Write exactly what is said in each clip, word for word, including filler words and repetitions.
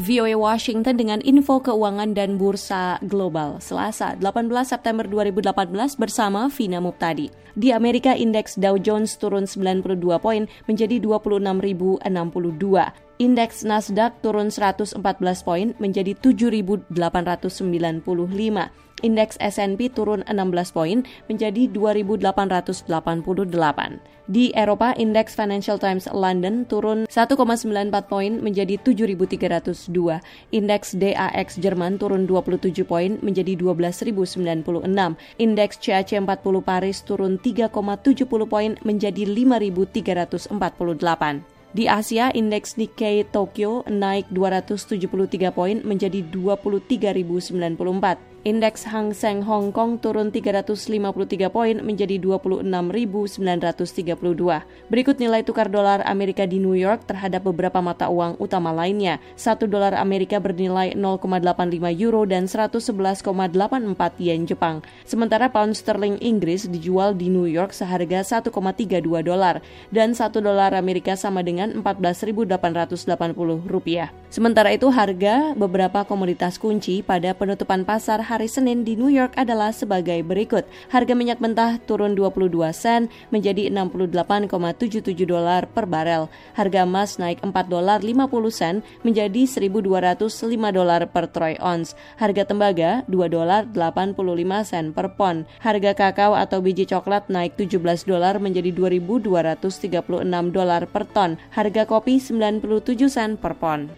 V O A Washington dengan info keuangan dan bursa global Selasa delapan belas September dua ribu delapan belas bersama Vina Muptadi. Di Amerika, indeks Dow Jones turun sembilan puluh dua poin menjadi dua puluh enam ribu enam puluh dua. Indeks Nasdaq turun seratus empat belas poin menjadi tujuh ribu delapan ratus sembilan puluh lima. Indeks S and P turun enam belas poin menjadi dua ribu delapan ratus delapan puluh delapan. Di Eropa, indeks Financial Times London turun satu koma sembilan empat poin menjadi tujuh ribu tiga ratus dua. Indeks D A X Jerman turun dua puluh tujuh poin menjadi dua belas ribu sembilan puluh enam. Indeks C A C empat puluh Paris turun tiga koma tujuh puluh poin menjadi lima ribu tiga ratus empat puluh delapan. Di Asia, indeks Nikkei Tokyo naik dua ratus tujuh puluh tiga poin menjadi dua puluh tiga ribu sembilan puluh empat. Indeks Hang Seng Hong Kong turun tiga ratus lima puluh tiga poin menjadi dua puluh enam ribu sembilan ratus tiga puluh dua. Berikut nilai tukar dolar Amerika di New York terhadap beberapa mata uang utama lainnya. satu dolar Amerika bernilai nol koma delapan lima euro dan seratus sebelas koma delapan empat yen Jepang. Sementara pound sterling Inggris dijual di New York seharga satu koma tiga dua dolar dan satu dolar Amerika sama dengan empat belas ribu delapan ratus delapan puluh rupiah. Sementara itu, harga beberapa komoditas kunci pada penutupan pasar hari Senin di New York adalah sebagai berikut. Harga minyak mentah turun dua puluh dua sen menjadi enam puluh delapan koma tujuh tujuh dolar per barel. Harga emas naik empat dolar lima puluh sen menjadi seribu dua ratus lima dolar per troy ounce. Harga tembaga dua dolar delapan puluh lima sen per pon. Harga kakao atau biji coklat naik tujuh belas dolar menjadi dua ribu dua ratus tiga puluh enam dolar per ton. Harga kopi sembilan puluh tujuh sen per pon.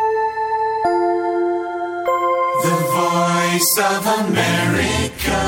The Voice of America.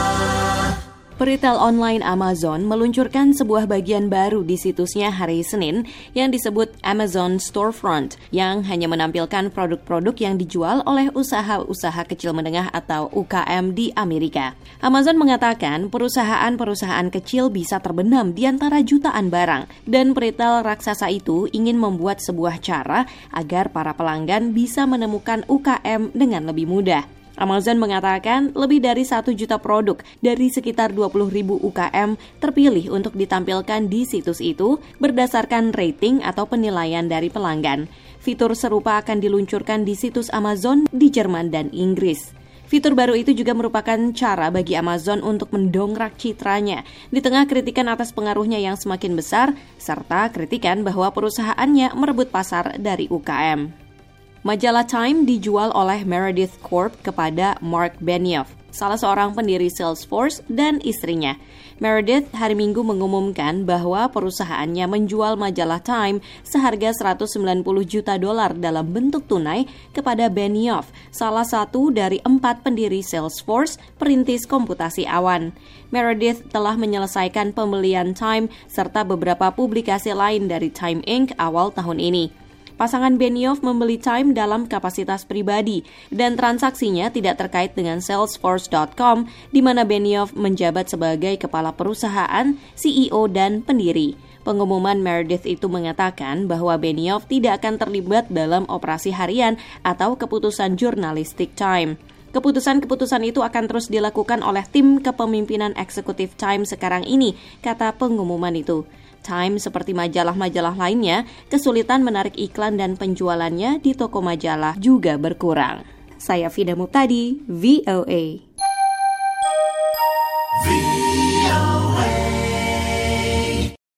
Peritel online Amazon meluncurkan sebuah bagian baru di situsnya hari Senin yang disebut Amazon Storefront yang hanya menampilkan produk-produk yang dijual oleh usaha-usaha kecil menengah atau U K M di Amerika. Amazon mengatakan perusahaan-perusahaan kecil bisa terbenam di antara jutaan barang dan peritel raksasa itu ingin membuat sebuah cara agar para pelanggan bisa menemukan U K M dengan lebih mudah. Amazon mengatakan lebih dari satu juta produk dari sekitar dua puluh ribu U K M terpilih untuk ditampilkan di situs itu berdasarkan rating atau penilaian dari pelanggan. Fitur serupa akan diluncurkan di situs Amazon di Jerman dan Inggris. Fitur baru itu juga merupakan cara bagi Amazon untuk mendongkrak citranya di tengah kritikan atas pengaruhnya yang semakin besar serta kritikan bahwa perusahaannya merebut pasar dari U K M. Majalah Time dijual oleh Meredith Corp kepada Mark Benioff, salah seorang pendiri Salesforce dan istrinya. Meredith hari Minggu mengumumkan bahwa perusahaannya menjual majalah Time seharga seratus sembilan puluh juta dolar dalam bentuk tunai kepada Benioff, salah satu dari empat pendiri Salesforce, perintis komputasi awan. Meredith telah menyelesaikan pembelian Time serta beberapa publikasi lain dari Time Incorporated awal tahun ini. Pasangan Benioff membeli Time dalam kapasitas pribadi dan transaksinya tidak terkait dengan Salesforce dot com di mana Benioff menjabat sebagai kepala perusahaan, C E O, dan pendiri. Pengumuman Meredith itu mengatakan bahwa Benioff tidak akan terlibat dalam operasi harian atau keputusan jurnalistik Time. Keputusan-keputusan itu akan terus dilakukan oleh tim kepemimpinan eksekutif Time sekarang ini, kata pengumuman itu. Time, seperti majalah-majalah lainnya, kesulitan menarik iklan dan penjualannya di toko majalah juga berkurang. Saya Vina Muptadi, V O A.